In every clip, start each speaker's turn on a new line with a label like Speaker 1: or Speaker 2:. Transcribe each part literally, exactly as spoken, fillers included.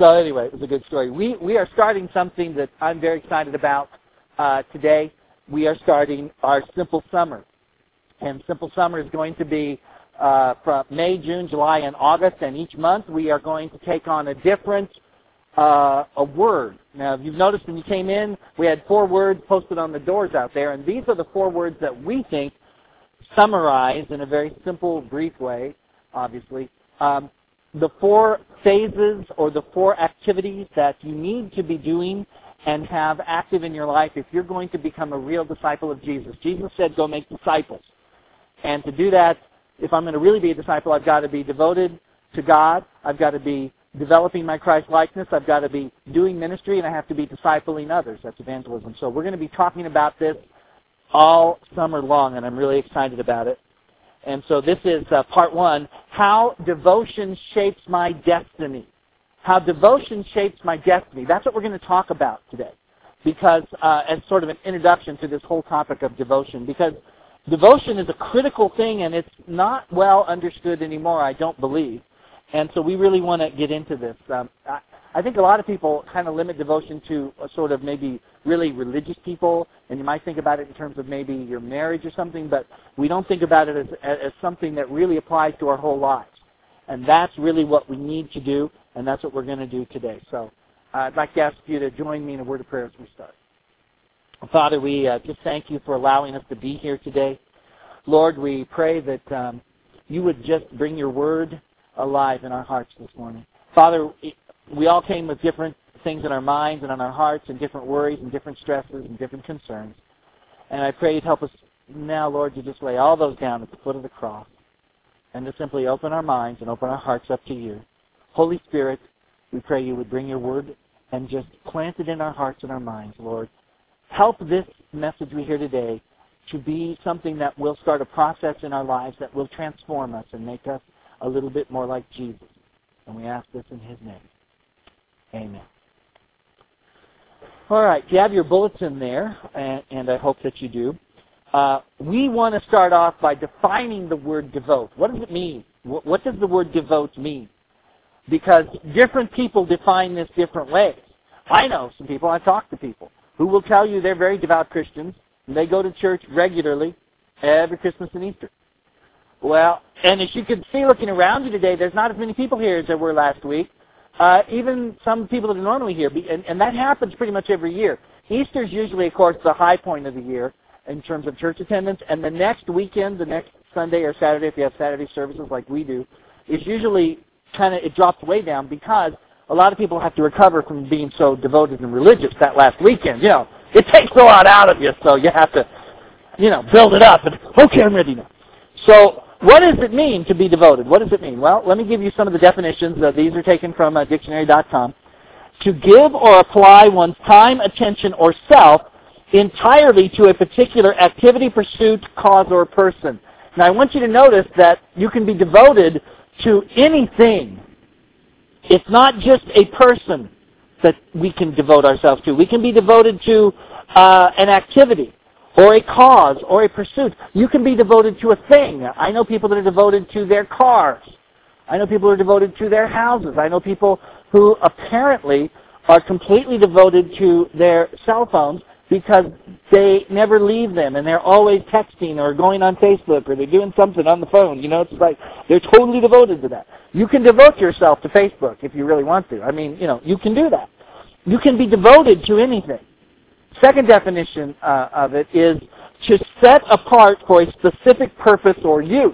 Speaker 1: So anyway, it was a good story. We we are starting something that I'm very excited about uh, today. We are starting our Simple Summer. And Simple Summer is going to be uh, from May, June, July, and August. And each month we are going to take on a different uh, a word. Now, if you've noticed when you came in, we had four words posted on the doors out there. And these are the four words that we think summarize in a very simple, brief way, obviously, um, the four phases or the four activities that you need to be doing and have active in your life if you're going to become a real disciple of Jesus. Jesus said, go make disciples. And to do that, if I'm going to really be a disciple, I've got to be devoted to God. I've got to be developing my Christ likeness. I've got to be doing ministry, and I have to be discipling others. That's evangelism. So we're going to be talking about this all summer long, and I'm really excited about it. And so this is uh, part one, how devotion shapes my destiny. How devotion shapes my destiny. That's what we're going to talk about today, because uh, as sort of an introduction to this whole topic of devotion, because devotion is a critical thing, and it's not well understood anymore, I don't believe. And so we really want to get into this. Um, I, I think a lot of people kind of limit devotion to a sort of maybe really religious people, and you might think about it in terms of maybe your marriage or something, but we don't think about it as, as something that really applies to our whole lives. And that's really what we need to do, and that's what we're going to do today. So uh, I'd like to ask you to join me in a word of prayer as we start. Father, we uh, just thank you for allowing us to be here today. Lord, we pray that um, you would just bring your word alive in our hearts this morning. Father, we all came with different things in our minds and in our hearts and different worries and different stresses and different concerns. And I pray you'd help us now, Lord, to just lay all those down at the foot of the cross and to simply open our minds and open our hearts up to you. Holy Spirit, we pray you would bring your word and just plant it in our hearts and our minds, Lord. Help this message we hear today to be something that will start a process in our lives that will transform us and make us a little bit more like Jesus. And we ask this in his name. Amen. All right, you have your bulletin there, and, and I hope that you do. Uh, we want to start off by defining the word devote. What does it mean? What, what does the word devote mean? Because different people define this different ways. I know some people, I talk to people, who will tell you they're very devout Christians, and they go to church regularly every Christmas and Easter. Well, and as you can see looking around you today, there's not as many people here as there were last week. Uh, even some people that are normally here, and, and that happens pretty much every year. Easter's usually, of course, the high point of the year in terms of church attendance, and the next weekend, the next Sunday or Saturday, if you have Saturday services like we do, is usually kind of, it drops way down because a lot of people have to recover from being so devoted and religious that last weekend. You know, it takes a lot out of you, so you have to, you know, build it up. And, okay, I'm ready now. So what does it mean to be devoted? What does it mean? Well, let me give you some of the definitions. Uh, these are taken from uh, dictionary dot com. To give or apply one's time, attention, or self entirely to a particular activity, pursuit, cause, or person. Now, I want you to notice that you can be devoted to anything. It's not just a person that we can devote ourselves to. We can be devoted to uh, an activity or a cause or a pursuit. You can be devoted to a thing. I know people that are devoted to their cars. I know people who are devoted to their houses. I know people who apparently are completely devoted to their cell phones because they never leave them and they're always texting or going on Facebook or they're doing something on the phone. You know, it's like they're totally devoted to that. You can devote yourself to Facebook if you really want to. I mean, you know, you can do that. You can be devoted to anything. Second definition uh, of it is to set apart for a specific purpose or use.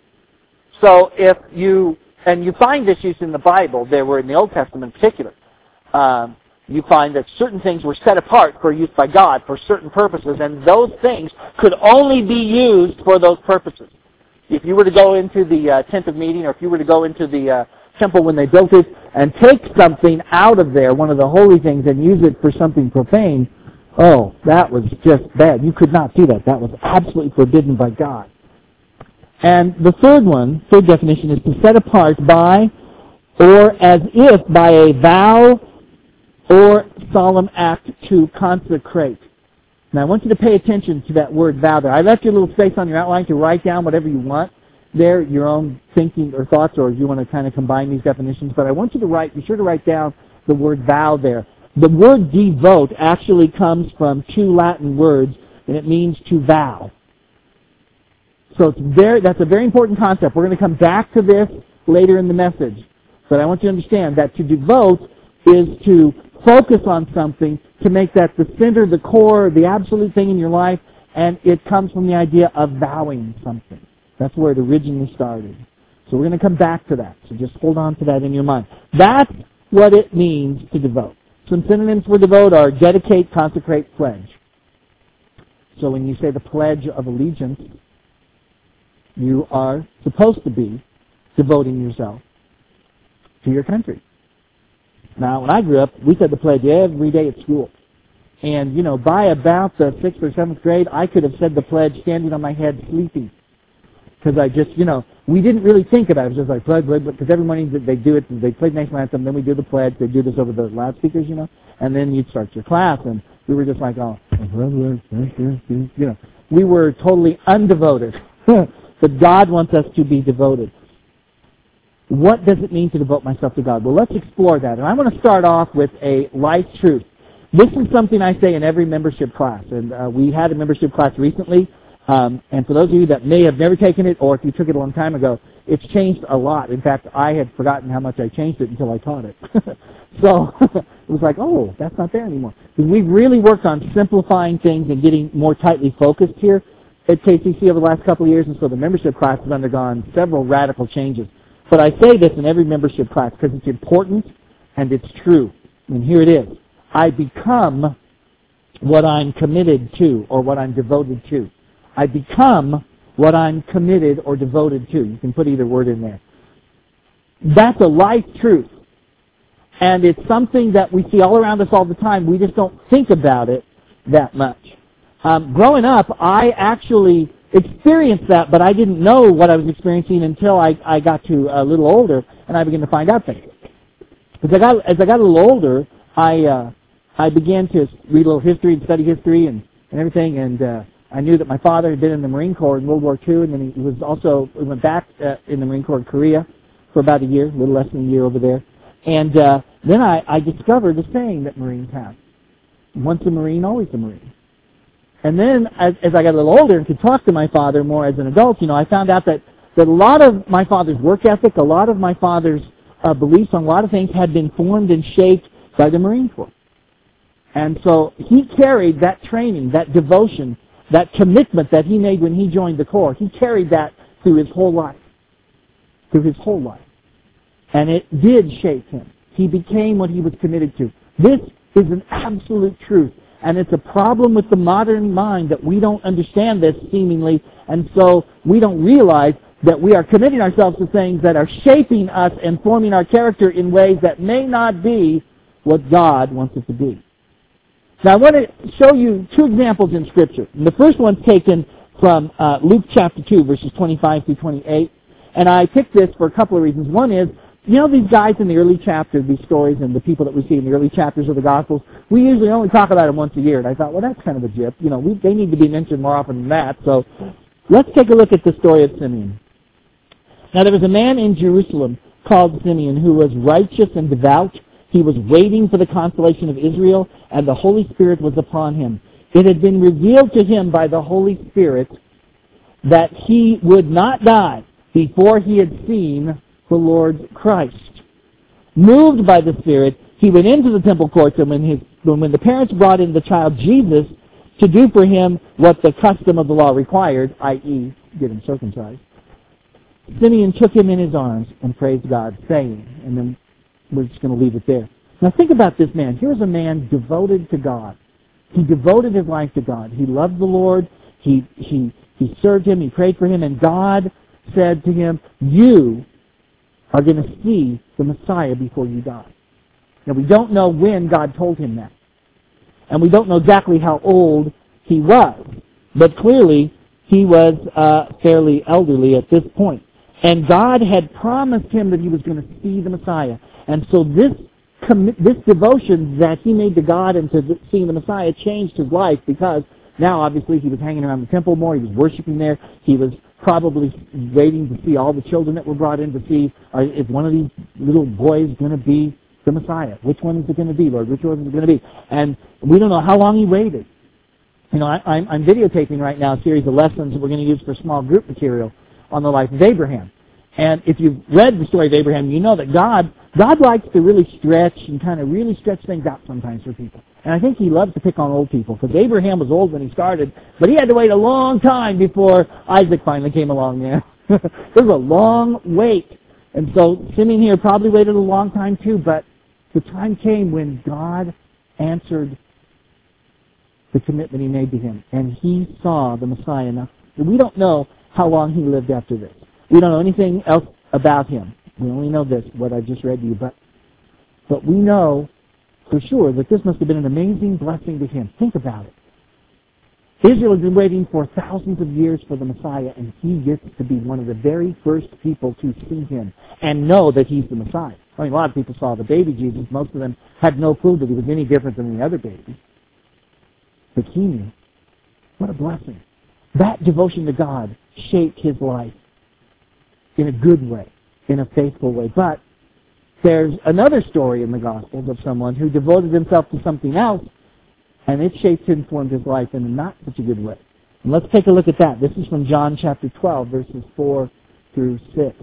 Speaker 1: So if you, and you find this use in the Bible, there were in the Old Testament in particular, um, you find that certain things were set apart for use by God for certain purposes, and those things could only be used for those purposes. If you were to go into the uh, tent of meeting, or if you were to go into the uh, temple when they built it, and take something out of there, one of the holy things, and use it for something profane, oh, that was just bad. You could not do that. That was absolutely forbidden by God. And the third one, third definition, is to set apart by, or as if by a vow or solemn act to consecrate. Now, I want you to pay attention to that word vow there. I left you a little space on your outline to write down whatever you want there, your own thinking or thoughts, or if you want to kind of combine these definitions. But I want you to write, be sure to write down the word vow there. The word devote actually comes from two Latin words, and it means to vow. So it's very, that's a very important concept. We're going to come back to this later in the message. But I want you to understand that to devote is to focus on something, to make that the center, the core, the absolute thing in your life, and it comes from the idea of vowing something. That's where it originally started. So we're going to come back to that. So just hold on to that in your mind. That's what it means to devote. Some synonyms for devote are dedicate, consecrate, pledge. So when you say the Pledge of Allegiance, you are supposed to be devoting yourself to your country. Now, when I grew up, we said the pledge every day at school. And, you know, by about the sixth or seventh grade, I could have said the pledge standing on my head sleepy. Because I just, you know, we didn't really think about it. It was just like, pledge, pledge, because every morning they do it, they play the national anthem, then we do the pledge, they do this over the loudspeakers, you know, and then you'd start your class, and we were just like, oh, you know, we were totally undevoted. But God wants us to be devoted. What does it mean to devote myself to God? Well, let's explore that. And I want to start off with a life truth. This is something I say in every membership class. And uh, we had a membership class recently. Um, and for those of you that may have never taken it, or if you took it a long time ago, it's changed a lot. In fact, I had forgotten how much I changed it until I taught it. So it was like, oh, that's not there anymore. Because we've really worked on simplifying things and getting more tightly focused here at K C C over the last couple of years. And so the membership class has undergone several radical changes. But I say this in every membership class because it's important and it's true. And here it is. I become what I'm committed to or what I'm devoted to. I become what I'm committed or devoted to. You can put either word in there. That's a life truth. And it's something that we see all around us all the time. We just don't think about it that much. Um, growing up, I actually experienced that, but I didn't know what I was experiencing until I, I got to a little older, and I began to find out things. As I got, as I got a little older, I uh, I began to read a little history and study history and, and everything, and uh, I knew that my father had been in the Marine Corps in World War Two, and then he was also he went back uh, in the Marine Corps in Korea for about a year, a little less than a year over there. And uh, then I, I discovered the saying that Marines have: once a Marine, always a Marine. And then, as, as I got a little older and could talk to my father more as an adult, you know, I found out that, that a lot of my father's work ethic, a lot of my father's uh, beliefs on a lot of things had been formed and shaped by the Marine Corps. And so he carried that training, that devotion, that commitment that he made when he joined the Corps. He carried that through his whole life. Through his whole life. And it did shape him. He became what he was committed to. This is an absolute truth. And it's a problem with the modern mind that we don't understand this seemingly, and so we don't realize that we are committing ourselves to things that are shaping us and forming our character in ways that may not be what God wants it to be. Now I want to show you two examples in Scripture. And the first one's taken from uh, Luke chapter two, verses twenty-five through twenty-eight. And I picked this for a couple of reasons. One is, you know these guys in the early chapters, these stories and the people that we see in the early chapters of the Gospels, we usually only talk about them once a year. And I thought, well, that's kind of a jip. You know, we, they need to be mentioned more often than that. So let's take a look at the story of Simeon. Now there was a man in Jerusalem called Simeon who was righteous and devout. He was waiting for the consolation of Israel, and the Holy Spirit was upon him. It had been revealed to him by the Holy Spirit that he would not die before he had seen the Lord Christ. Moved by the Spirit, he went into the temple courts, and when, his, when the parents brought in the child Jesus to do for him what the custom of the law required, that is, get him circumcised, Simeon took him in his arms and praised God, saying, and then we're just going to leave it there. Now think about this man. Here's a man devoted to God. He devoted his life to God. He loved the Lord. He, he, he served Him. He prayed for Him. And God said to him, you are going to see the Messiah before you die. Now, we don't know when God told him that. And we don't know exactly how old he was. But clearly, he was uh, fairly elderly at this point. And God had promised him that he was going to see the Messiah. And so this commi- this devotion that he made to God and to seeing the Messiah changed his life, because now, obviously, he was hanging around the temple more. He was worshiping there. He was probably waiting to see all the children that were brought in to see, uh, is one of these little boys going to be the Messiah. Which one is it going to be, Lord? Which one is it going to be? And we don't know how long he waited. You know, I, I'm, I'm videotaping right now a series of lessons that we're going to use for small group material on the life of Abraham. And if you've read the story of Abraham, you know that God God likes to really stretch and kind of really stretch things out sometimes for people. And I think he loves to pick on old people, because Abraham was old when he started, but he had to wait a long time before Isaac finally came along there. There was a long wait. And so Simeon here probably waited a long time too, but the time came when God answered the commitment he made to him, and he saw the Messiah. Now, we don't know how long he lived after this. We don't know anything else about him. We only know this, what I just read to you. But, but we know for sure that this must have been an amazing blessing to him. Think about it. Israel has been waiting for thousands of years for the Messiah, and he gets to be one of the very first people to see him and know that he's the Messiah. I mean, a lot of people saw the baby Jesus. Most of them had no clue that he was any different than the other babies. But he knew. What a blessing. That devotion to God shaped his life in a good way, in a faithful way. But there's another story in the Gospels of someone who devoted himself to something else, and it shaped and formed his life in a not such a good way. And let's take a look at that. This is from John chapter twelve, verses four through six.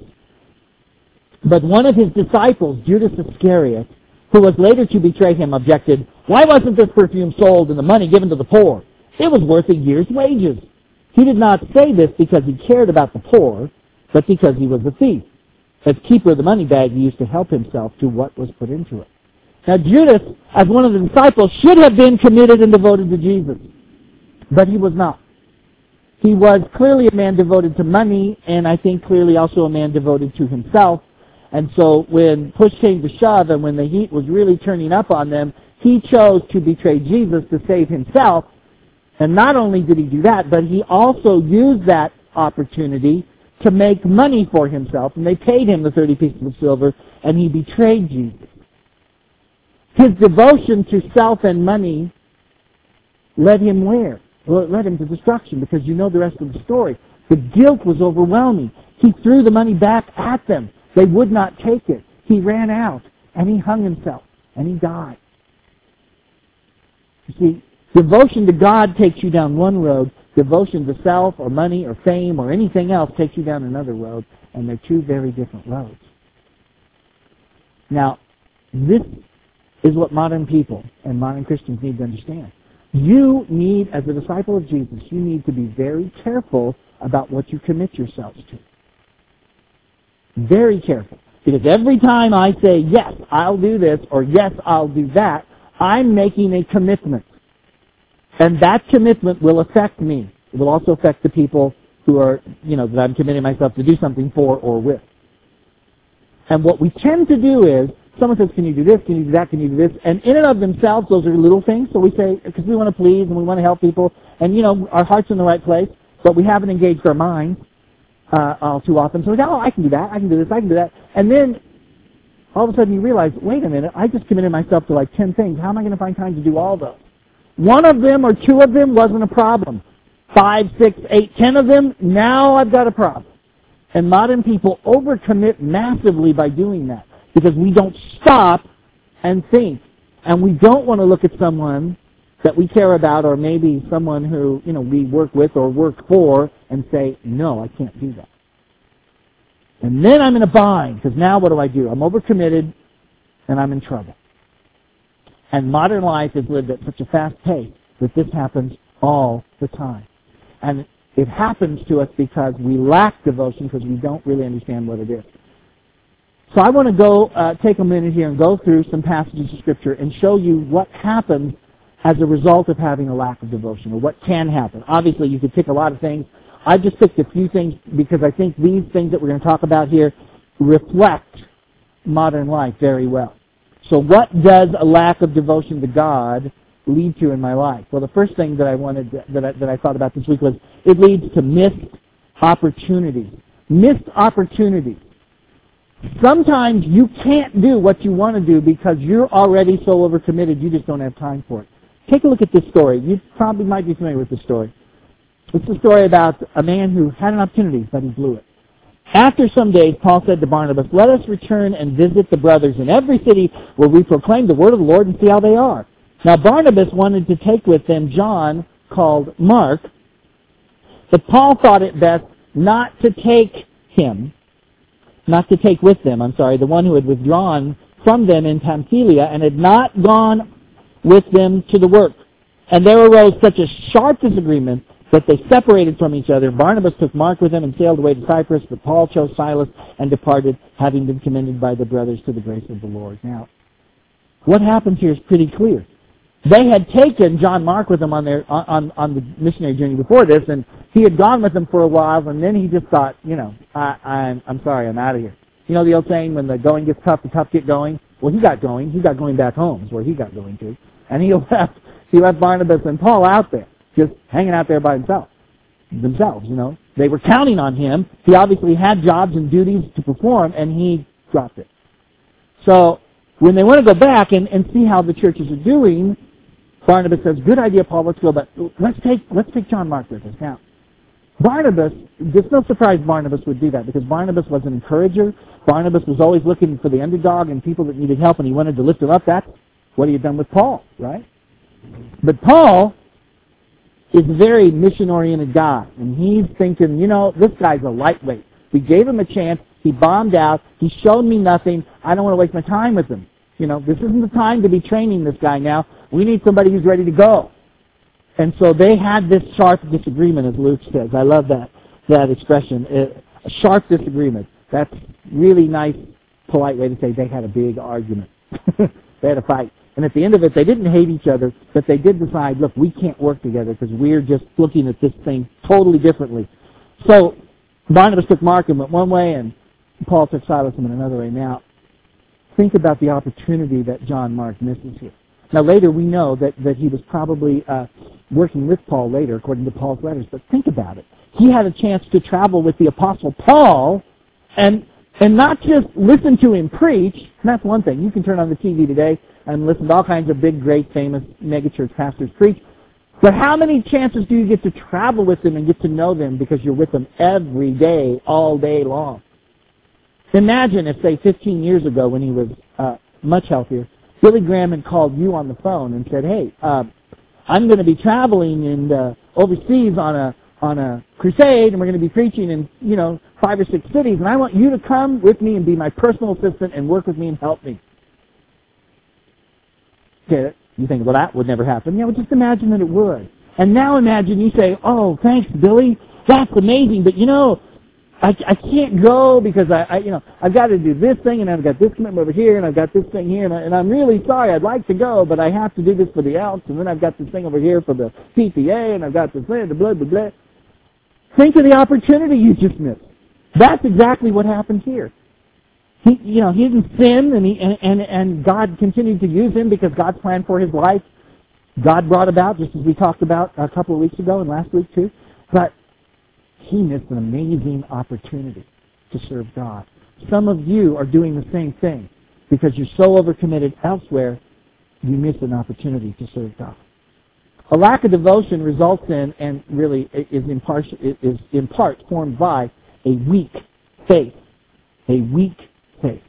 Speaker 1: But one of his disciples, Judas Iscariot, who was later to betray him, objected, "Why wasn't this perfume sold and the money given to the poor? It was worth a year's wages." He did not say this because he cared about the poor, but because he was a thief. As keeper of the money bag, he used to help himself to what was put into it. Now Judas, as one of the disciples, should have been committed and devoted to Jesus, but he was not. He was clearly a man devoted to money, and I think clearly also a man devoted to himself. And so when push came to shove and when the heat was really turning up on them, he chose to betray Jesus to save himself. And not only did he do that, but he also used that opportunity to make money for himself. And they paid him the thirty pieces of silver, and he betrayed Jesus. His devotion to self and money led him where? Well, it led him to destruction, because you know the rest of the story. The guilt was overwhelming. He threw the money back at them. They would not take it. He ran out, and he hung himself, and he died. You see, devotion to God takes you down one road. Devotion to self or money or fame or anything else takes you down another road, and they're two very different roads. Now, this is what modern people and modern Christians need to understand. You need, as a disciple of Jesus, you need to be very careful about what you commit yourselves to. Very careful. Because every time I say, yes, I'll do this, or yes, I'll do that, I'm making a commitment. And that commitment will affect me. It will also affect the people who are, you know, that I'm committing myself to do something for or with. And what we tend to do is, someone says, can you do this, can you do that, can you do this? And in and of themselves, those are little things. So we say, because we want to please and we want to help people. And, you know, our heart's in the right place, but we haven't engaged our minds uh, all too often. So we say, oh, I can do that, I can do this, I can do that. And then all of a sudden you realize, wait a minute, I just committed myself to like ten things. How am I going to find time to do all those? One of them or two of them wasn't a problem. Five, six, eight, ten of them, now I've got a problem. And modern people overcommit massively by doing that, because we don't stop and think. And we don't want to look at someone that we care about, or maybe someone who, you know, we work with or work for, and say, no, I can't do that. And then I'm in a bind, because now what do I do? I'm overcommitted, and I'm in trouble. And modern life is lived at such a fast pace that this happens all the time. And it happens to us because we lack devotion, because we don't really understand what it is. So I want to go uh, take a minute here and go through some passages of Scripture and show you what happens as a result of having a lack of devotion, or what can happen. Obviously, you could pick a lot of things. I've just picked a few things because I think these things that we're going to talk about here reflect modern life very well. So what does a lack of devotion to God lead to in my life? Well, the first thing that I wanted to, that I, that I thought about this week was it leads to missed opportunities. Missed opportunities. Sometimes you can't do what you want to do because you're already so overcommitted you just don't have time for it. Take a look at this story. You probably might be familiar with this story. It's a story about a man who had an opportunity, but he blew it. After some days, Paul said to Barnabas, "Let us return and visit the brothers in every city where we proclaim the word of the Lord and see how they are." Now Barnabas wanted to take with them John, called Mark, but Paul thought it best not to take him, not to take with them, I'm sorry, the one who had withdrawn from them in Pamphylia and had not gone with them to the work. And there arose such a sharp disagreement that they separated from each other. Barnabas took Mark with him and sailed away to Cyprus, but Paul chose Silas and departed, having been commended by the brothers to the grace of the Lord. Now, what happens here is pretty clear. They had taken John Mark with them on their on, on the missionary journey before this, and he had gone with them for a while, and then he just thought, you know, I, I'm I'm sorry, I'm out of here. You know the old saying, when the going gets tough, the tough get going? Well, he got going. He got going back home is where he got going to. And he left, he left Barnabas and Paul out there, just hanging out there by himself, themselves, you know. They were counting on him. He obviously had jobs and duties to perform, and he dropped it. So when they want to go back and, and see how the churches are doing, Barnabas says, "Good idea, Paul, let's go, but let's take let's take John Mark with us." Now, Barnabas, there's no surprise Barnabas would do that, because Barnabas was an encourager. Barnabas was always looking for the underdog and people that needed help, and he wanted to lift them up. That's what he had done with Paul, right? But Paul is a very mission-oriented guy, and he's thinking, you know, this guy's a lightweight. We gave him a chance. He bombed out. He showed me nothing. I don't want to waste my time with him. You know, this isn't the time to be training this guy now. We need somebody who's ready to go. And so they had this sharp disagreement, as Luke says. I love that that expression, a sharp disagreement. That's really nice, polite way to say they had a big argument. They had a fight. And at the end of it, they didn't hate each other, but they did decide, look, we can't work together because we're just looking at this thing totally differently. So Barnabas took Mark and went one way, and Paul took Silas in another way. Now, think about the opportunity that John Mark misses here. Now, later we know that, that he was probably uh, working with Paul later, according to Paul's letters, but think about it. He had a chance to travel with the Apostle Paul and and not just listen to him preach. And that's one thing. You can turn on the T V today and listen to all kinds of big, great, famous megachurch pastors preach. But how many chances do you get to travel with them and get to know them because you're with them every day, all day long? Imagine if, say, fifteen years ago when he was uh, much healthier, Billy Graham had called you on the phone and said, hey, uh, I'm going to be traveling in, uh, overseas on a on a crusade, and we're going to be preaching in, you know, five or six cities, and I want you to come with me and be my personal assistant and work with me and help me. Okay, you think, well, that would never happen. Yeah, well, just imagine that it would. And now imagine you say, oh, thanks, Billy, that's amazing, but, you know, I, I can't go because I, I, you know, I've got to do this thing, and I've got this commitment over here, and I've got this thing here, and, I, and I'm really sorry. I'd like to go, but I have to do this for the Elks, and then I've got this thing over here for the P T A, and I've got this thing, the blah, blah, blah. Think of the opportunity you just missed. That's exactly what happened here. He, you know, he didn't sin, and, he, and, and, and God continued to use him because God's plan for his life, God brought about, just as we talked about a couple of weeks ago and last week too. But he missed an amazing opportunity to serve God. Some of you are doing the same thing because you're so overcommitted elsewhere, you miss an opportunity to serve God. A lack of devotion results in, and really is in part, is in part formed by, a weak faith. A weak faith.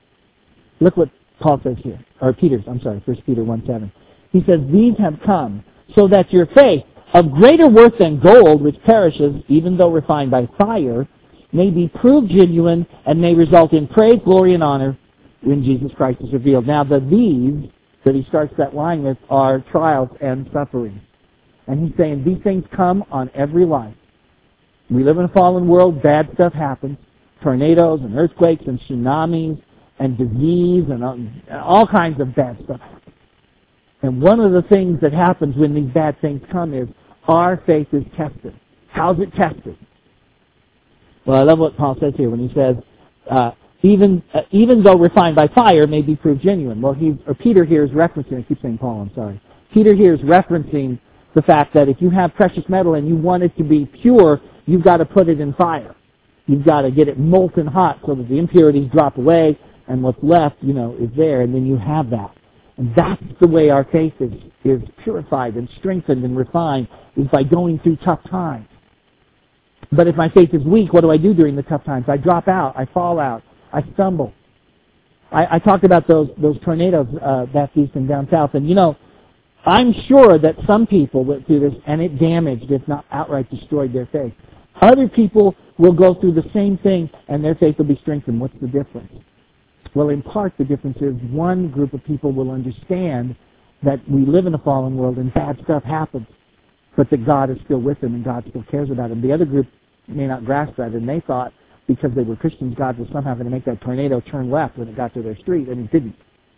Speaker 1: Look what Paul says here, or Peter's, I'm sorry, First Peter one seven. He says, these have come so that your faith, of greater worth than gold, which perishes, even though refined by fire, may be proved genuine and may result in praise, glory, and honor when Jesus Christ is revealed. Now, the these that he starts that line with are trials and sufferings. And he's saying these things come on every life. We live in a fallen world. Bad stuff happens. Tornadoes and earthquakes and tsunamis and disease and all kinds of bad stuff happens. And one of the things that happens when these bad things come is our faith is tested. How's it tested? Well, I love what Paul says here when he says, uh, even uh, even though refined by fire may be proved genuine. Well, he or Peter here is referencing, I keep saying Paul, I'm sorry. Peter here is referencing the fact that if you have precious metal and you want it to be pure, you've got to put it in fire. You've got to get it molten hot so that the impurities drop away and what's left, you know, is there, and then you have that. And that's the way our faith is, is purified and strengthened and refined, is by going through tough times.
Speaker 2: But if my faith is weak, what do I do during the tough times? I drop out. I fall out. I stumble. I, I talked about those those tornadoes uh, back east and down south. And, you know, I'm sure that some people went through this and it damaged, if not outright destroyed, their faith. Other people will go through the same thing and their faith will be strengthened. What's the difference? Well, in part, the difference is one group of people will understand that we live in a fallen world and bad stuff happens, but that God is still with them and God still cares about them. The other group may not grasp that, and they thought because they were Christians, God was somehow going to make that tornado turn left when it got to their street, and it didn't.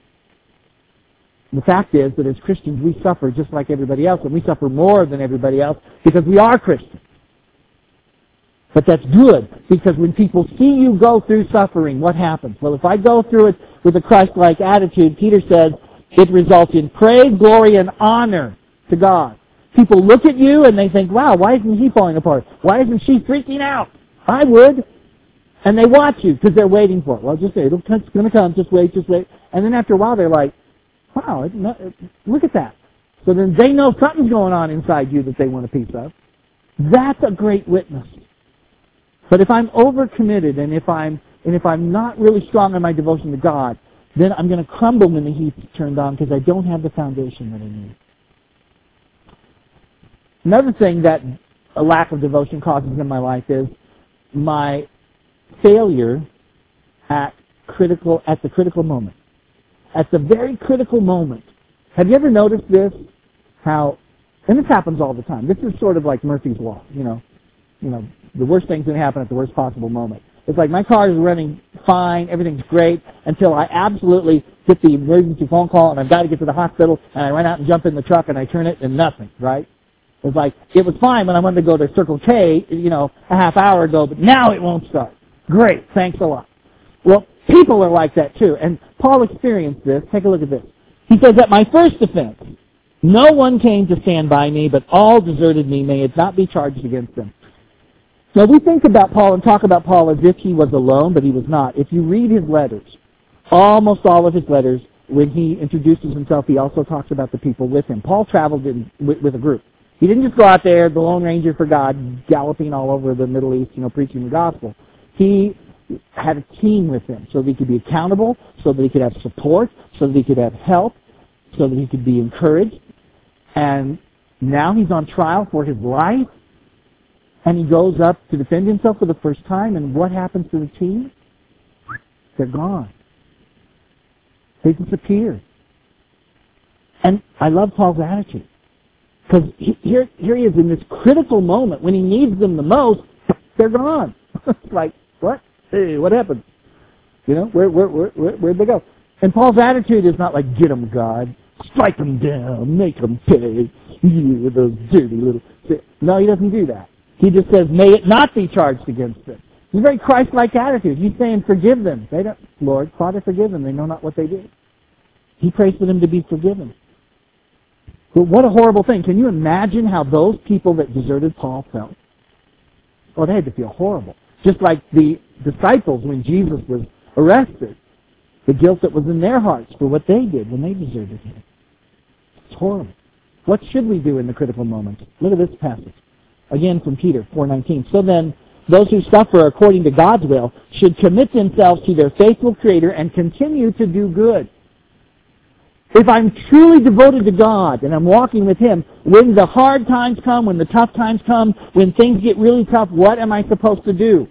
Speaker 2: The fact is that as Christians, we suffer just like everybody else, and we suffer more than everybody else because we are Christians. But that's good, because when people see you go through suffering, what happens? Well, if I go through it with a Christ-like attitude, Peter says, it results in praise, glory, and honor to God. People look at you and they think, wow, why isn't he falling apart? Why isn't she freaking out? I would. And they watch you because they're waiting for it. Well, just say, it's going to come, just wait, just wait. And then after a while they're like, wow, it's not, look at that. So then they know something's going on inside you that they want a piece of. That's a great witness. But if I'm overcommitted and if I'm and if I'm not really strong in my devotion to God, then I'm going to crumble when the heat's turned on because I don't have the foundation that I need. Another thing that a lack of devotion causes in my life is my failure at critical at the critical moment. At the very critical moment. Have you ever noticed this? How, and this happens all the time. This is sort of like Murphy's Law, you know. You know, the worst thing's going to happen at the worst possible moment. It's like my car is running fine, everything's great, until I absolutely get the emergency phone call and I've got to get to the hospital and I run out and jump in the truck and I turn it and nothing, right? It's like, it was fine when I wanted to go to Circle K, you know, a half hour ago, but now it won't start. Great, thanks a lot. Well, people are like that too, and Paul experienced this. Take a look at this. He says, at my first offense, no one came to stand by me, but all deserted me. May it not be charged against them. Now, we think about Paul and talk about Paul as if he was alone, but he was not. If you read his letters, almost all of his letters, when he introduces himself, he also talks about the people with him. Paul traveled in, with, with a group. He didn't just go out there, the Lone Ranger for God, galloping all over the Middle East, you know, preaching the gospel. He had a team with him so that he could be accountable, so that he could have support, so that he could have help, so that he could be encouraged. And now he's on trial for his life. And he goes up to defend himself for the first time, and what happens to the team? They're gone. They disappear. And I love Paul's attitude. Because here, here he is in this critical moment, when he needs them the most, they're gone. It's like, what? Hey, what happened? You know, where, where, where, where, where'd they go? And Paul's attitude is not like, get them, God. Strike them down. Make them pay. You, those dirty little... No, he doesn't do that. He just says, may it not be charged against them. It's a very Christ-like attitude. He's saying, forgive them. They don't, Lord, Father, forgive them. They know not what they do. He prays for them to be forgiven. But what a horrible thing. Can you imagine how those people that deserted Paul felt? Oh, they had to feel horrible. Just like the disciples when Jesus was arrested. The guilt that was in their hearts for what they did when they deserted him. It's horrible. What should we do in the critical moments? Look at this passage. Again from Peter four nineteen. So then, those who suffer according to God's will should commit themselves to their faithful Creator and continue to do good. If I'm truly devoted to God and I'm walking with Him, when the hard times come, when the tough times come, when things get really tough, what am I supposed to do?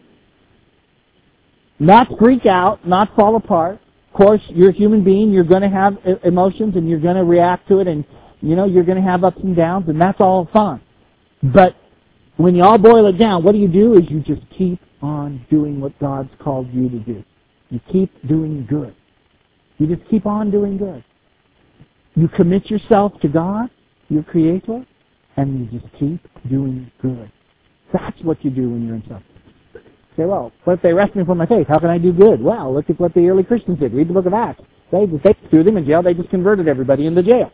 Speaker 2: Not freak out, not fall apart. Of course, you're a human being, you're going to have emotions and you're going to react to it, and you know, you're going to have ups and downs, and that's all fine. But when you all boil it down, what do you do is you just keep on doing what God's called you to do. You keep doing good. You just keep on doing good. You commit yourself to God, your Creator, and you just keep doing good. That's what you do when you're in suffering. Say, well, what if they arrest me for my faith? How can I do good? Well, look at what the early Christians did. Read the book of Acts. They, they threw them in jail. They just converted everybody into jail.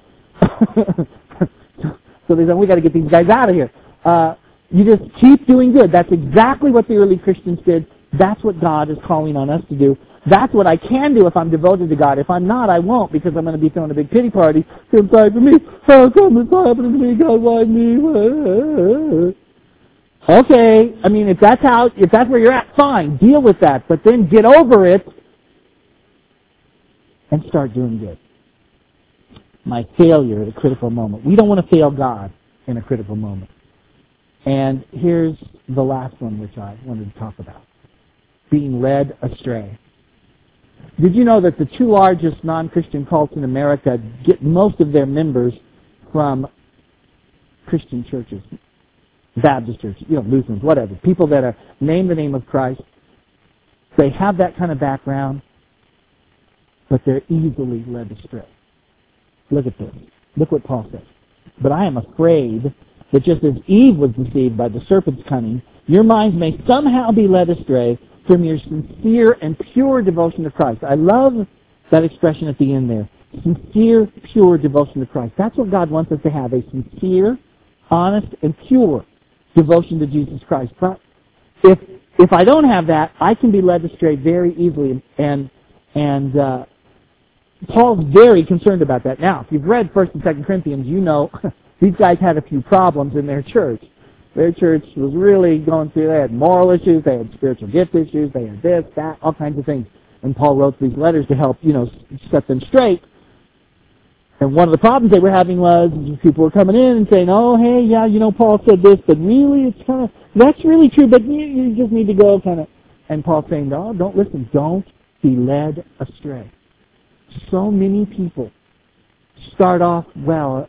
Speaker 2: So they said, we got to get these guys out of here. Uh, You just keep doing good. That's exactly what the early Christians did. That's what God is calling on us to do. That's what I can do if I'm devoted to God. If I'm not, I won't, because I'm going to be throwing a big pity party. Feel sorry for me. How come this happening to me? God, why me? Okay, I mean, if that's how, if that's where you're at, fine, deal with that. But then get over it and start doing good. My failure at a critical moment. We don't want to fail God in a critical moment. And here's the last one which I wanted to talk about. Being led astray. Did you know that the two largest non-Christian cults in America get most of their members from Christian churches? Baptist churches, you know, Lutherans, whatever. People that are name the name of Christ. They have that kind of background, but they're easily led astray. Look at this. Look what Paul says. But I am afraid that just as Eve was deceived by the serpent's cunning, your minds may somehow be led astray from your sincere and pure devotion to Christ. I love that expression at the end there. Sincere, pure devotion to Christ. That's what God wants us to have, a sincere, honest, and pure devotion to Jesus Christ. But if if I don't have that, I can be led astray very easily, and and uh, Paul's very concerned about that. Now, if you've read First and Second Corinthians, you know these guys had a few problems in their church. Their church was really going through, they had moral issues, they had spiritual gift issues, they had this, that, all kinds of things. And Paul wrote these letters to help, you know, set them straight. And one of the problems they were having was people were coming in and saying, oh, hey, yeah, you know, Paul said this, but really it's kind of, that's really true, but you, you just need to go kind of. And Paul's saying, no, don't listen, don't be led astray. So many people start off well,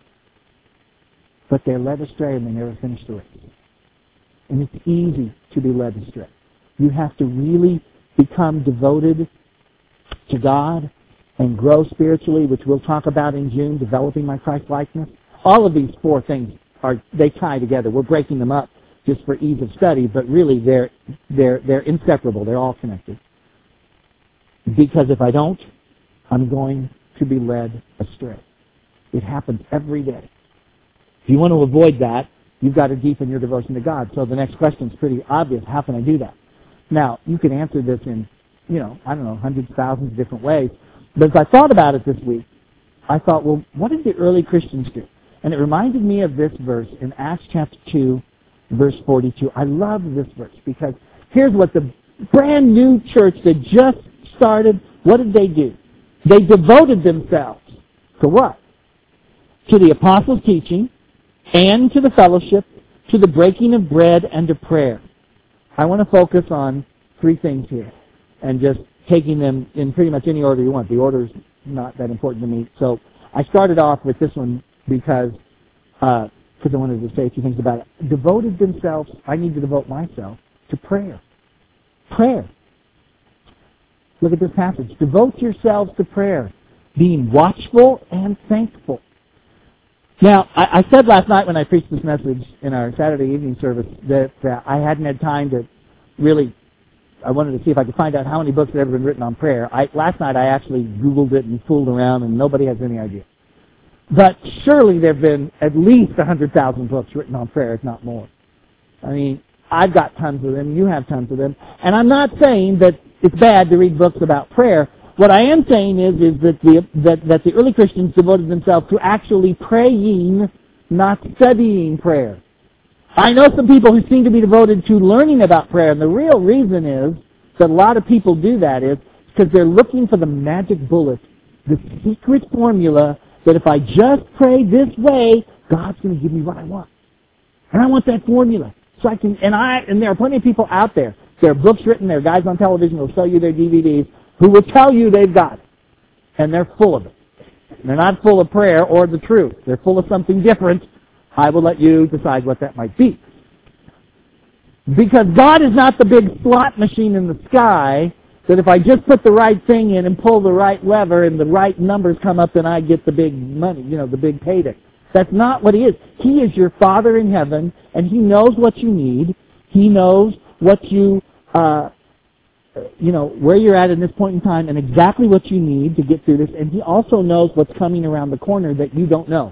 Speaker 2: but they're led astray and they never finish the race. And it's easy to be led astray. You have to really become devoted to God and grow spiritually, which we'll talk about in June, developing my Christ-likeness. All of these four things, are they tie together. We're breaking them up just for ease of study, but really they're, they're, they're inseparable. They're all connected. Because if I don't, I'm going to be led astray. It happens every day. If you want to avoid that, you've got to deepen your devotion to God. So the next question is pretty obvious. How can I do that? Now, you can answer this in, you know, I don't know, hundreds, thousands of different ways. But as I thought about it this week, I thought, well, what did the early Christians do? And it reminded me of this verse in Acts chapter two, verse forty-two. I love this verse because here's what the brand new church that just started, what did they do? They devoted themselves to what? To the apostles' teaching, and to the fellowship, to the breaking of bread, and to prayer. I want to focus on three things here, and just taking them in pretty much any order you want. The order's not that important to me. So I started off with this one because uh, because I wanted to say a few things about it. Devoted themselves, I need to devote myself to prayer. Prayer. Look at this passage. Devote yourselves to prayer, being watchful and thankful. Now, I, I said last night when I preached this message in our Saturday evening service that uh, I hadn't had time to really, I wanted to see if I could find out how many books had ever been written on prayer. I, last night I actually Googled it and fooled around, and nobody has any idea. But surely there have been at least one hundred thousand books written on prayer, if not more. I mean, I've got tons of them, you have tons of them, and I'm not saying that it's bad to read books about prayer. What I am saying is, is that the that, that the early Christians devoted themselves to actually praying, not studying prayer. I know some people who seem to be devoted to learning about prayer, and the real reason is that a lot of people do that is because they're looking for the magic bullet, the secret formula that if I just pray this way, God's going to give me what I want. And I want that formula. So I can, and I, and there are plenty of people out there. There are books written, there are guys on television who will sell you their D V Ds who will tell you they've got it. And they're full of it. They're not full of prayer or the truth. They're full of something different. I will let you decide what that might be. Because God is not the big slot machine in the sky that if I just put the right thing in and pull the right lever and the right numbers come up, then I get the big money, you know, the big payday. That's not what He is. He is your Father in heaven, and He knows what you need. He knows what you, uh, you know, where you're at in this point in time and exactly what you need to get through this. And He also knows what's coming around the corner that you don't know.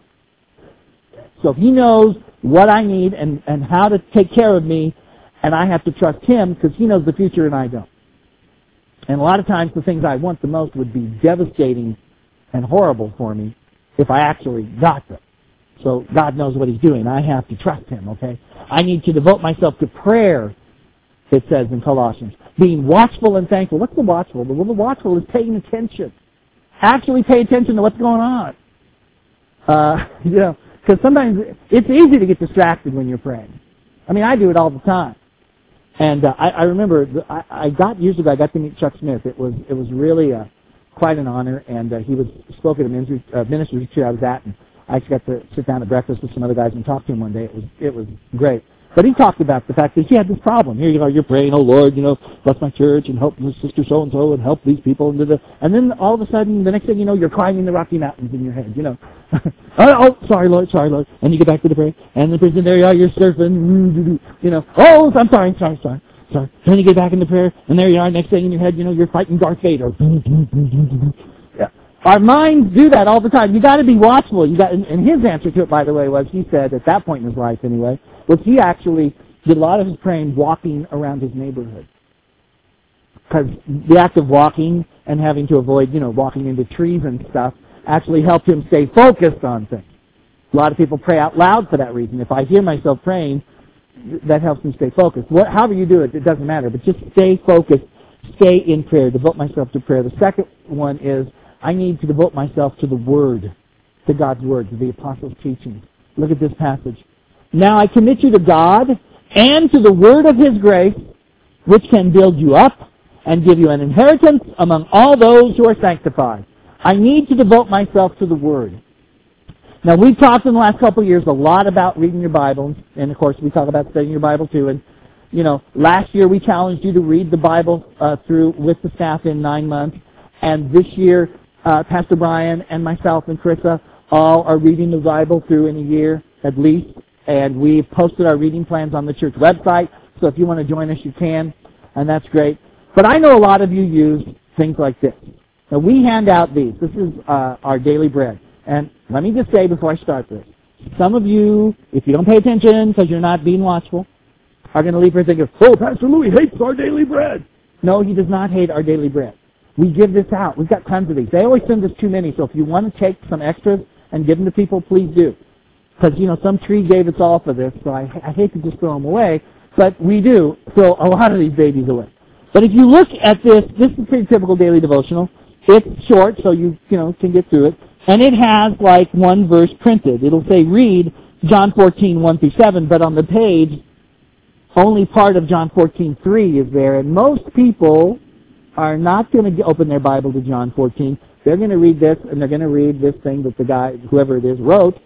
Speaker 2: So if He knows what I need and, and how to take care of me, and I have to trust Him because He knows the future and I don't. And a lot of times the things I want the most would be devastating and horrible for me if I actually got them. So God knows what He's doing. I have to trust Him, okay? I need to devote myself to prayer, it says in Colossians. Being watchful and thankful. What's the watchful? Well, the watchful is paying attention. Actually pay attention to what's going on. Uh, you know, because sometimes it's easy to get distracted when you're praying. I mean, I do it all the time. And uh, I, I remember, I, I got, years ago, I got to meet Chuck Smith. It was it was really uh, quite an honor, and uh, he was spoke at a ministry, uh, ministry retreat I was at, and I actually got to sit down at breakfast with some other guys and talk to him one day. It was it was great. But he talked about the fact that he had this problem. Here you are, you're praying, oh Lord, you know, bless my church and help sister so-and-so and help these people. And, the, and then all of a sudden, the next thing you know, you're climbing the Rocky Mountains in your head, you know. oh, oh, sorry, Lord, sorry, Lord. And you get back to the prayer. And the person, there you are, you're surfing, you know. Oh, I'm sorry, sorry, sorry, sorry. Then you get back into prayer, and there you are, next thing in your head, you know, you're fighting Darth Vader. Yeah. Our minds do that all the time. You got to be watchful. You got, and, and his answer to it, by the way, was he said at that point in his life, anyway, was he actually did a lot of his praying walking around his neighborhood, because the act of walking and having to avoid, you know, walking into trees and stuff actually helped him stay focused on things. A lot of people pray out loud for that reason. If I hear myself praying, that helps me stay focused. What, however you do it, it doesn't matter, but just stay focused, stay in prayer, devote myself to prayer. The second one is I need to devote myself to the Word, to God's Word, to the Apostles' teaching. Look at this passage. Now I commit you to God and to the word of His grace, which can build you up and give you an inheritance among all those who are sanctified. I need to devote myself to the Word. Now, we've talked in the last couple of years a lot about reading your Bible, and of course we talk about studying your Bible too. And, you know, last year we challenged you to read the Bible uh, through with the staff in nine months, and this year uh, Pastor Brian and myself and Carissa all are reading the Bible through in a year at least. And we've posted our reading plans on the church website, so if you want to join us, you can, and that's great. But I know a lot of you use things like this. Now, we hand out these. This is uh, our daily bread. And let me just say before I start this, some of you, if you don't pay attention because you're not being watchful, are going to leave here thinking, oh, Pastor Louis hates our daily bread. No, he does not hate our daily bread. We give this out. We've got tons of these. They always send us too many, so if you want to take some extras and give them to people, please do. Because, you know, some tree gave its all for this, so I, I hate to just throw them away, but we do throw a lot of these babies away. But if you look at this, this is a pretty typical daily devotional. It's short, so you, you know, can get through it. And it has, like, one verse printed. It'll say, read John fourteen, one through seven, but on the page, only part of John fourteen, three is there. And most people are not going to open their Bible to John fourteen. They're going to read this, and they're going to read this thing that the guy, whoever it is, wrote.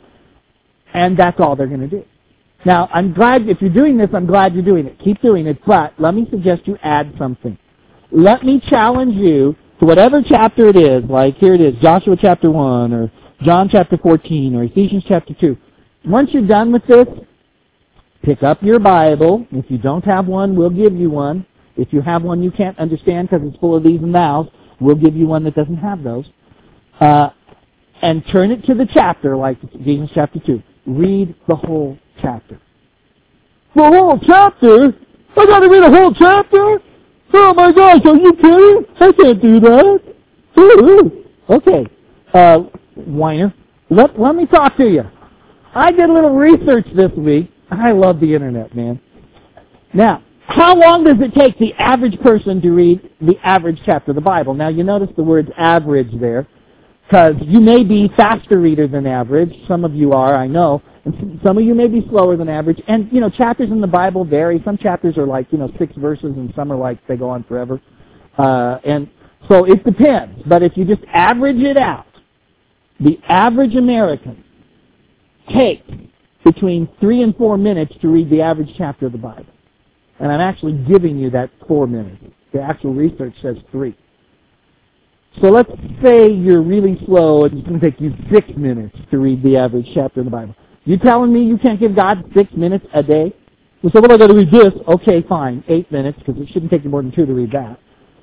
Speaker 2: And that's all they're going to do. Now, I'm glad, if you're doing this, I'm glad you're doing it. Keep doing it, but let me suggest you add something. Let me challenge you to whatever chapter it is, like here it is, Joshua chapter one, or John chapter fourteen, or Ephesians chapter two. Once you're done with this, pick up your Bible. If you don't have one, we'll give you one. If you have one you can't understand because it's full of these and thous, we'll give you one that doesn't have those. Uh, and turn it to the chapter, like Ephesians chapter two. Read the whole chapter. The whole chapter? I got to read a whole chapter? Oh my gosh, are you kidding? I can't do that. Ooh. Okay, uh, whiner, let, let me talk to you. I did a little research this week. I love the internet, man. Now, how long does it take the average person to read the average chapter of the Bible? Now, you notice the words average there, because you may be faster reader than average. Some of you are, I know. And some of you may be slower than average. And, you know, chapters in the Bible vary. Some chapters are like, you know, six verses, and some are like they go on forever. Uh, and so it depends. But if you just average it out, the average American takes between three and four minutes to read the average chapter of the Bible. And I'm actually giving you that four minutes. The actual research says three. So let's say you're really slow and it's going to take you six minutes to read the average chapter of the Bible. You telling me you can't give God six minutes a day? Well, so what, I got to read this? Okay, fine, eight minutes, because it shouldn't take you more than two to read that.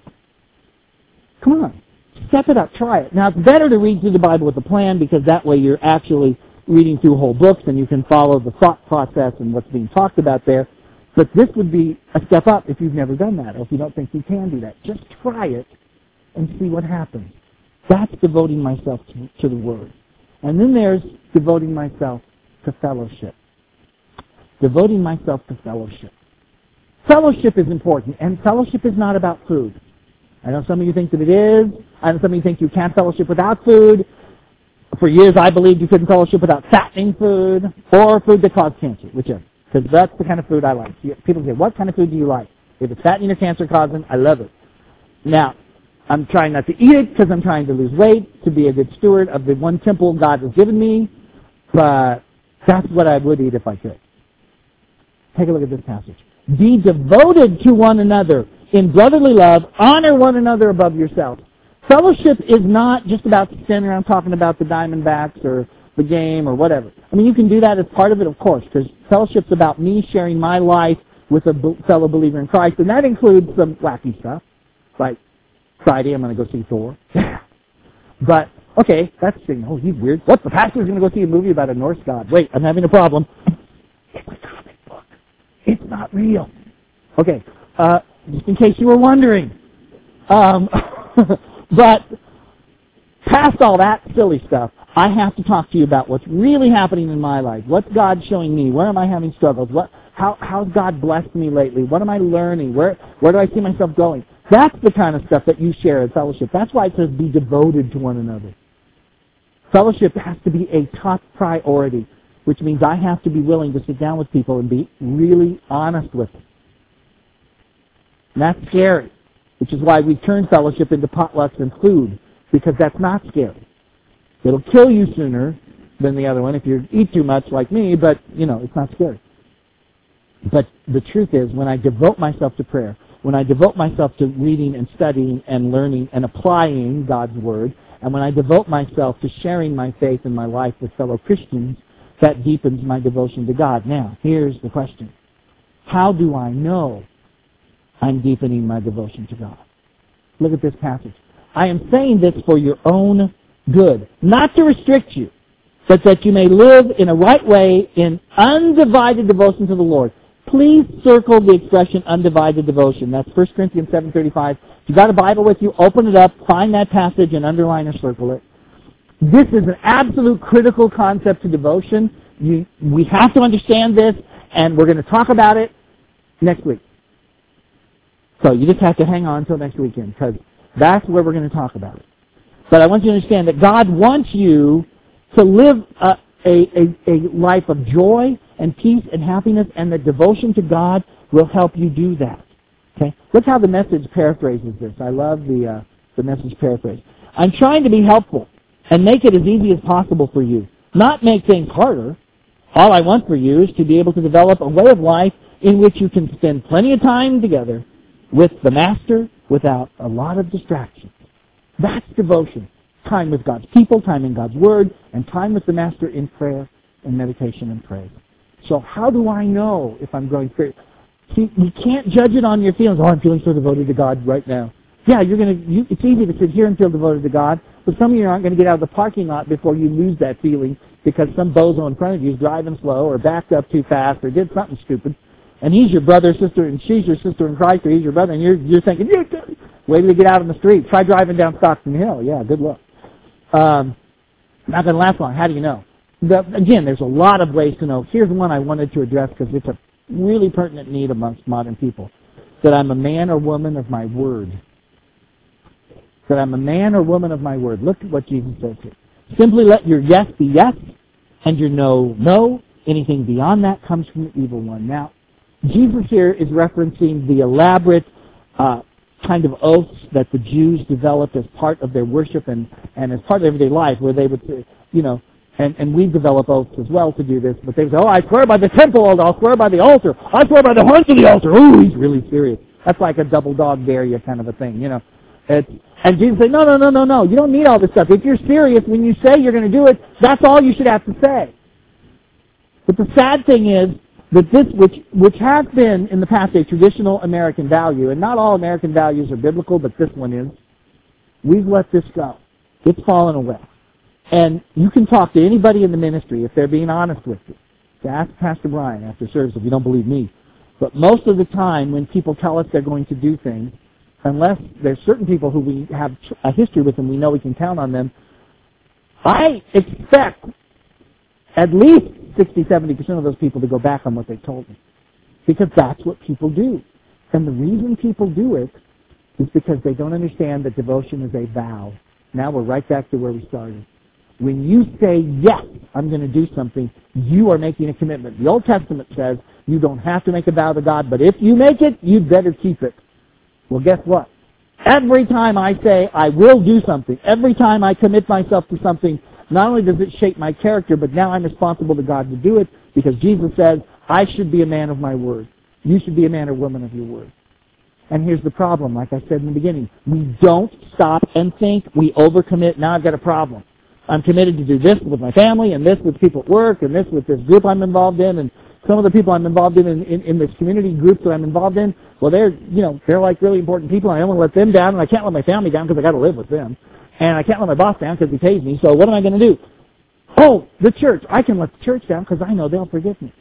Speaker 2: Come on, step it up, try it. Now, it's better to read through the Bible with a plan, because that way you're actually reading through whole books and you can follow the thought process and what's being talked about there. But this would be a step up if you've never done that, or if you don't think you can do that. Just try it and see what happens. That's devoting myself to, to the Word. And then there's devoting myself to fellowship. devoting myself to fellowship. Fellowship is important, and fellowship is not about food. I know some of you think that it is. I know some of you think you can't fellowship without food. For years, I believed you couldn't fellowship without fattening food or food that caused cancer, whichever. Because that's the kind of food I like. People say, what kind of food do you like? If it's fattening or cancer-causing, I love it. Now, I'm trying not to eat it because I'm trying to lose weight, to be a good steward of the one temple God has given me. But that's what I would eat if I could. Take a look at this passage. Be devoted to one another in brotherly love. Honor one another above yourself. Fellowship is not just about standing around talking about the Diamondbacks or the game or whatever. I mean, you can do that as part of it, of course, because fellowship's about me sharing my life with a fellow believer in Christ, and that includes some wacky stuff, like Friday I'm going to go see Thor. But, okay, that's saying, oh, he's weird. What, the pastor's going to go see a movie about a Norse god? Wait, I'm having a problem. It's a comic book. It's not real. Okay, uh, just in case you were wondering. Um, but past all that silly stuff, I have to talk to you about what's really happening in my life. What's God showing me? Where am I having struggles? What, how, how's God blessed me lately? What am I learning? Where, where do I see myself going? That's the kind of stuff that you share in fellowship. That's why it says be devoted to one another. Fellowship has to be a top priority, which means I have to be willing to sit down with people and be really honest with them. And that's scary, which is why we turn fellowship into potlucks and food, because that's not scary. It'll kill you sooner than the other one if you eat too much like me, but, you know, it's not scary. But the truth is, when I devote myself to prayer, when I devote myself to reading and studying and learning and applying God's Word, and when I devote myself to sharing my faith and my life with fellow Christians, that deepens my devotion to God. Now, here's the question. How do I know I'm deepening my devotion to God? Look at this passage. I am saying this for your own good, not to restrict you, but that you may live in a right way in undivided devotion to the Lord. Please circle the expression undivided devotion. That's First Corinthians seven thirty-five. If you've got a Bible with you, open it up, find that passage, and underline or circle it. This is an absolute critical concept to devotion. You, we have to understand this, and we're going to talk about it next week. So you just have to hang on until next weekend, because that's where we're going to talk about it. But I want you to understand that God wants you to live a, a, a, a life of joy and peace and happiness, and that devotion to God will help you do that. Okay? Look how the Message paraphrases this. I love the uh, the Message paraphrase. I'm trying to be helpful and make it as easy as possible for you, not make things harder. All I want for you is to be able to develop a way of life in which you can spend plenty of time together with the Master without a lot of distractions. That's devotion. Time with God's people, time in God's Word, and time with the Master in prayer and meditation and praise. So how do I know if I'm growing spiritually? See, you can't judge it on your feelings. Oh, I'm feeling so devoted to God right now. Yeah, you're gonna. You, it's easy to sit here and feel devoted to God, but some of you aren't going to get out of the parking lot before you lose that feeling because some bozo in front of you is driving slow or backed up too fast or did something stupid, and he's your brother, sister, and she's your sister in Christ, or he's your brother, and you're you're thinking, yeah, wait till you get out on the street. Try driving down Stockton Hill. Yeah, good luck. Um, not going to last long. How do you know? The, again, there's a lot of ways to know. Here's one I wanted to address because it's a really pertinent need amongst modern people. That I'm a man or woman of my word. That I'm a man or woman of my word. Look at what Jesus says here. Simply let your yes be yes and your no, no. Anything beyond that comes from the evil one. Now, Jesus here is referencing the elaborate uh, kind of oaths that the Jews developed as part of their worship and, and as part of everyday life, where they would say, you know, and, and we develop oaths as well to do this, but they would say, oh, I swear by the temple altar, I'll swear by the altar, I swear by the horns of the altar. Oh, he's really serious. That's like a double dog dare you kind of a thing, you know. It's, and Jesus said, no, no, no, no, no, you don't need all this stuff. If you're serious, when you say you're going to do it, that's all you should have to say. But the sad thing is that this, which, which has been in the past a traditional American value, and not all American values are biblical, but this one is, we've let this go. It's fallen away. And you can talk to anybody in the ministry if they're being honest with you. So ask Pastor Brian after service if you don't believe me. But most of the time when people tell us they're going to do things, unless there's certain people who we have a history with and we know we can count on them, I expect at least sixty, seventy percent of those people to go back on what they told me. Because that's what people do. And the reason people do it is because they don't understand that devotion is a vow. Now we're right back to where we started. When you say, yes, I'm going to do something, you are making a commitment. The Old Testament says you don't have to make a vow to God, but if you make it, you'd better keep it. Well, guess what? Every time I say I will do something, every time I commit myself to something, not only does it shape my character, but now I'm responsible to God to do it, because Jesus says, I should be a man of my word. You should be a man or woman of your word. And here's the problem, like I said in the beginning. We don't stop and think. We overcommit. Now I've got a problem. I'm committed to do this with my family, and this with people at work, and this with this group I'm involved in, and some of the people I'm involved in in, in, in this community group that I'm involved in, well, they're, you know, they're like really important people, and I don't want to let them down, and I can't let my family down because I got to live with them. And I can't let my boss down because he pays me, so what am I going to do? Oh, the church. I can let the church down because I know they'll forgive me.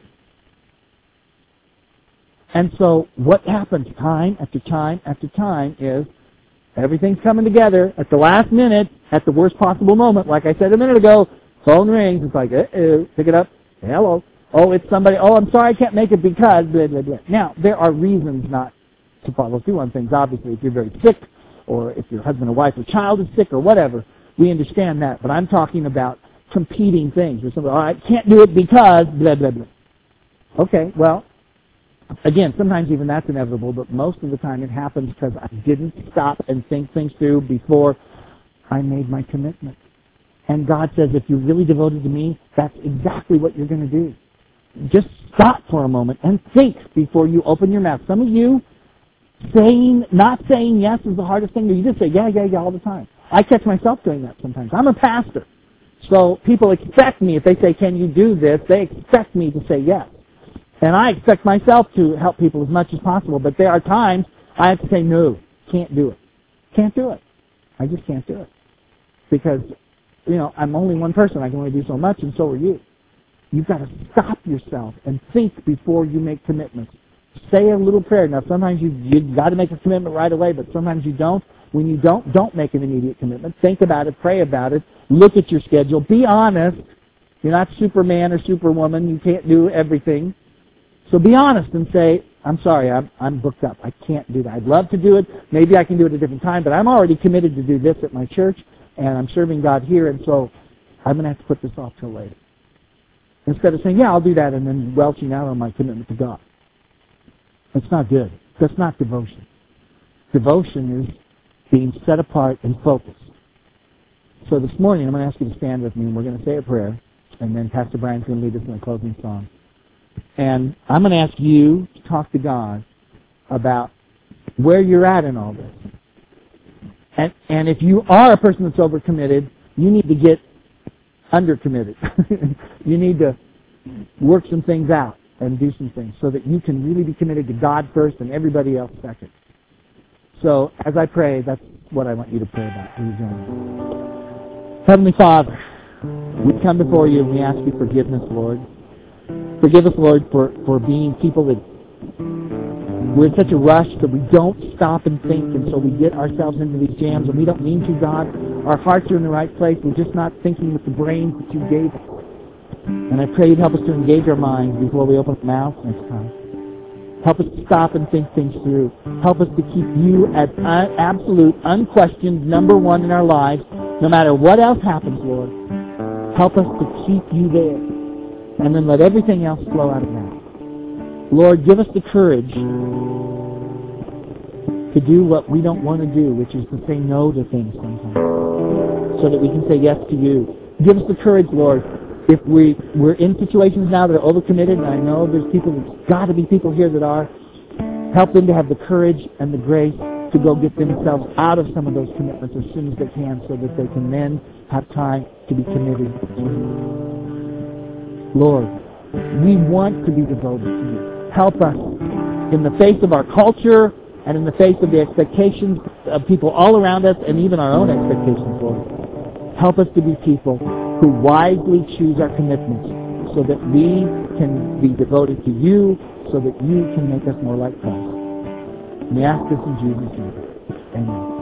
Speaker 2: And so what happens time after time after time is everything's coming together at the last minute, at the worst possible moment. Like I said a minute ago, phone rings. It's like, uh-oh, pick it up. Hello. Oh, it's somebody. Oh, I'm sorry I can't make it because blah, blah, blah. Now, there are reasons not to follow through on things. Obviously, if you're very sick, or if your husband or wife or child is sick or whatever, we understand that. But I'm talking about competing things. Where somebody, oh, I can't do it because blah, blah, blah. Okay, well, again, sometimes even that's inevitable, but most of the time it happens because I didn't stop and think things through before I made my commitment. And God says, if you're really devoted to me, that's exactly what you're going to do. Just stop for a moment and think before you open your mouth. Some of you, saying, not saying yes is the hardest thing. You just say yeah, yeah, yeah all the time. I catch myself doing that sometimes. I'm a pastor. So people expect me, if they say, can you do this, they expect me to say yes. And I expect myself to help people as much as possible, but there are times I have to say, no, can't do it. Can't do it. I just can't do it. Because, you know, I'm only one person. I can only do so much, and so are you. You've got to stop yourself and think before you make commitments. Say a little prayer. Now, sometimes you, you've got to make a commitment right away, but sometimes you don't. When you don't, don't make an immediate commitment. Think about it. Pray about it. Look at your schedule. Be honest. You're not Superman or Superwoman. You can't do everything. So be honest and say, I'm sorry, I'm, I'm booked up. I can't do that. I'd love to do it. Maybe I can do it at a different time, but I'm already committed to do this at my church, and I'm serving God here, and so I'm going to have to put this off till later. Instead of saying, yeah, I'll do that, and then welching out on my commitment to God. That's not good. That's not devotion. Devotion is being set apart and focused. So this morning, I'm going to ask you to stand with me, and we're going to say a prayer, and then Pastor Brian's going to lead us in a closing song. And I'm going to ask you to talk to God about where you're at in all this. And, and if you are a person that's overcommitted, you need to get undercommitted. You need to work some things out and do some things so that you can really be committed to God first and everybody else second. So as I pray, that's what I want you to pray about. Will you join me? Heavenly Father, we come before you and we ask you forgiveness, Lord. Forgive us, Lord, for, for being people that we're in such a rush that we don't stop and think, and so we get ourselves into these jams, and we don't mean to, God. Our hearts are in the right place. We're just not thinking with the brains that you gave us. And I pray you'd help us to engage our minds before we open our mouths next time. Help us to stop and think things through. Help us to keep you as un- absolute, unquestioned number one in our lives, no matter what else happens, Lord. Help us to keep you there. And then let everything else flow out of that. Lord, give us the courage to do what we don't want to do, which is to say no to things sometimes, so that we can say yes to you. Give us the courage, Lord, if we, we're in situations now that are overcommitted, and I know there's people, there's got to be people here that are, help them to have the courage and the grace to go get themselves out of some of those commitments as soon as they can, so that they can then have time to be committed to you. Lord, we want to be devoted to you. Help us in the face of our culture and in the face of the expectations of people all around us and even our own expectations, Lord. Help us to be people who wisely choose our commitments so that we can be devoted to you, so that you can make us more like Christ. We ask this in Jesus' name. Amen.